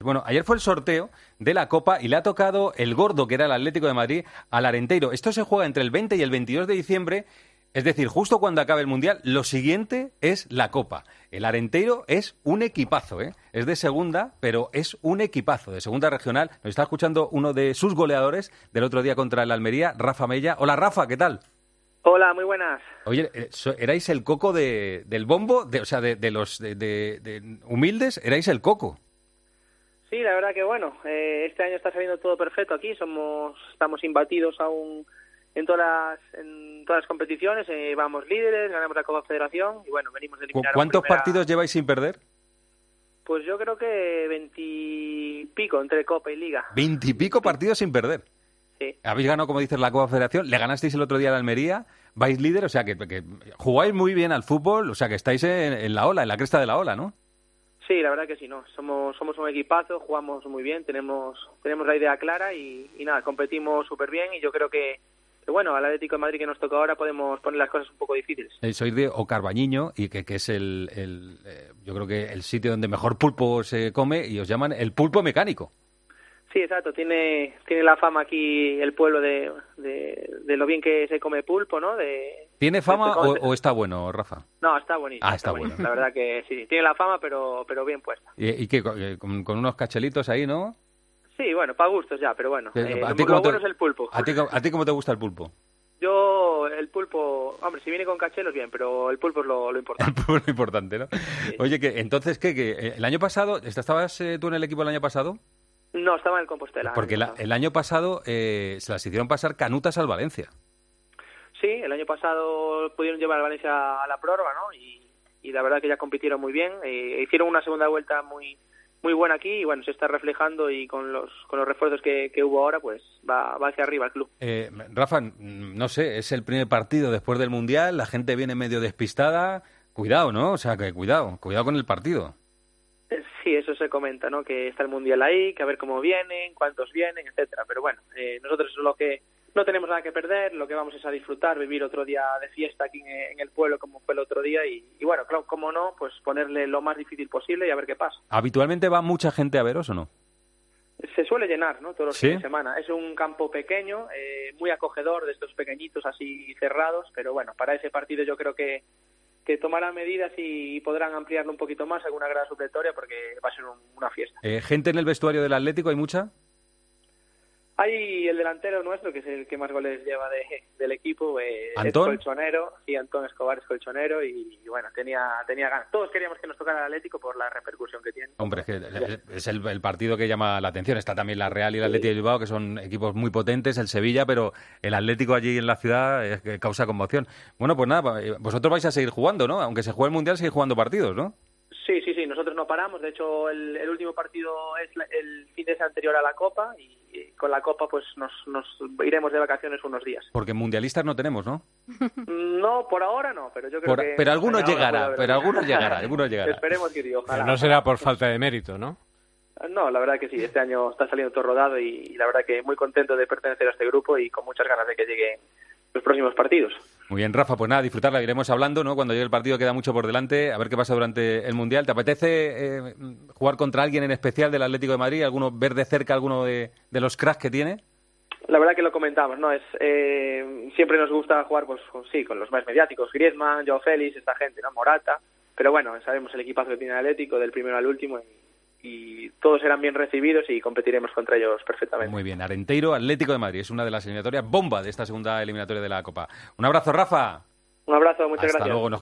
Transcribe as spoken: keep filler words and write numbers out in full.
bueno, ayer fue el sorteo de la Copa y le ha tocado el gordo, que era el Atlético de Madrid, al Arenteiro. Esto se juega entre el veinte y el veintidós de diciembre, es decir, justo cuando acabe el Mundial. Lo siguiente es la Copa. El Arenteiro es un equipazo, ¿eh? Es de segunda, pero es un equipazo, de segunda regional. Nos está escuchando uno de sus goleadores del otro día contra el Almería, Rafa Mella. Hola, Rafa, ¿qué tal? Hola, muy buenas. Oye, erais el coco de, del bombo, de, o sea, de, de los de, de, de humildes, erais el coco. Sí, la verdad que bueno, eh, este año está saliendo todo perfecto aquí, somos estamos imbatidos aún en todas las, en todas las competiciones, eh, vamos líderes, ganamos la Copa Federación y bueno, venimos de eliminar. ¿Cuántos primera... partidos lleváis sin perder? Pues yo creo que veintipico entre Copa y Liga. Veintipico partidos sin perder. Sí. Habéis ganado, como dices, la Copa Federación, le ganasteis el otro día a la Almería, vais líder, o sea que, que jugáis muy bien al fútbol, o sea que estáis en, en la ola, en la cresta de la ola, ¿no? Sí, la verdad que sí, no. Somos somos un equipazo, jugamos muy bien, tenemos tenemos la idea clara y, y nada, competimos súper bien y yo creo que, que, bueno, al Atlético de Madrid que nos toca ahora podemos poner las cosas un poco difíciles. Eh, sois de Ocarbañiño y que, que es el, el eh, yo creo que el sitio donde mejor pulpo se come y os llaman el pulpo mecánico. Sí, exacto. Tiene tiene la fama aquí el pueblo de, de, de lo bien que se come pulpo, ¿no? De, ¿Tiene fama de o, o está bueno, Rafa? No, está bonito. Ah, está, está bueno. bueno. La verdad que sí. Tiene la fama, pero pero bien puesta. ¿Y, y qué? Con, con unos cachelitos ahí, ¿no? Sí, bueno, para gustos ya, pero bueno. Eh, ¿A lo ti lo te, bueno es el pulpo. ¿a ti, ¿A ti cómo te gusta el pulpo? Yo, el pulpo, hombre, si viene con cachelos, bien, pero el pulpo es lo, lo importante. El pulpo es lo importante, ¿no? Sí. Oye, que entonces, ¿qué? Que el año pasado, ¿estabas eh, tú en el equipo el año pasado? No, estaba en el Compostela. Porque el año, la, el año pasado eh, se las hicieron pasar canutas al Valencia. Sí, el año pasado pudieron llevar al Valencia a la prórroga, ¿no? Y, y la verdad que ya compitieron muy bien. Eh, hicieron una segunda vuelta muy muy buena aquí y bueno, se está reflejando y con los con los refuerzos que, que hubo ahora, pues va, va hacia arriba el club. Eh, Rafa, no sé, es el primer partido después del Mundial, la gente viene medio despistada. Cuidado, ¿no? O sea, que cuidado, cuidado con el partido. Sí, eso se comenta, ¿no? Que está el Mundial ahí, que a ver cómo vienen, cuántos vienen, etcétera. Pero bueno, eh, nosotros lo que no tenemos nada que perder, lo que vamos es a disfrutar, vivir otro día de fiesta aquí en, en el pueblo como fue el otro día y, y bueno, claro, como no, pues ponerle lo más difícil posible y a ver qué pasa. ¿Habitualmente va mucha gente a veros o no? Se suele llenar, ¿no? Todos los ¿Sí? fines de semana. Es un campo pequeño, eh, muy acogedor, de estos pequeñitos así cerrados, pero bueno, para ese partido yo creo que que tomarán medidas y podrán ampliarlo un poquito más, alguna grada supletoria, porque va a ser un, una fiesta. Eh, ¿Gente en el vestuario del Atlético hay mucha? Hay el delantero nuestro, que es el que más goles lleva de, del equipo, eh, ¿Antón? es colchonero, sí, Antón Escobar es colchonero y, y bueno, tenía tenía ganas. Todos queríamos que nos tocara el Atlético por la repercusión que tiene. Hombre, es que es el, el partido que llama la atención. Está también la Real y el Atlético de Bilbao, que son equipos muy potentes, el Sevilla, pero el Atlético allí en la ciudad es que causa conmoción. Bueno, pues nada, vosotros vais a seguir jugando, ¿no? Aunque se juegue el Mundial, seguís jugando partidos, ¿no? Sí, sí, sí, nosotros no paramos. De hecho, el, el último partido es la, el fin de semana anterior a la Copa y, y con la Copa pues nos, nos iremos de vacaciones unos días. Porque mundialistas no tenemos, ¿no? No, por ahora no, pero yo creo por, que... Pero alguno llegará, pero alguno llegará, alguno llegará. Esperemos que sí, ojalá. Pero no será por falta de mérito, ¿no? No, la verdad que sí, este año está saliendo todo rodado y, y la verdad que muy contento de pertenecer a este grupo y con muchas ganas de que lleguen los próximos partidos. Muy bien, Rafa, pues nada, disfrutarla, iremos hablando, ¿no? Cuando llegue el partido queda mucho por delante, a ver qué pasa durante el Mundial. ¿Te apetece eh, jugar contra alguien en especial del Atlético de Madrid? ¿Alguno, ver de cerca alguno de, de los cracks que tiene? La verdad que lo comentamos, ¿no? Es eh, siempre nos gusta jugar, pues sí, con los más mediáticos, Griezmann, Joao Félix, esta gente, ¿no? Morata, pero bueno, sabemos el equipazo que tiene el Atlético, del primero al último, y, y todos serán bien recibidos y competiremos contra ellos perfectamente. Muy bien, Arenteiro, Atlético de Madrid, es una de las eliminatorias bomba de esta segunda eliminatoria de la Copa. Un abrazo, Rafa. Un abrazo, muchas Hasta gracias. Luego. Nos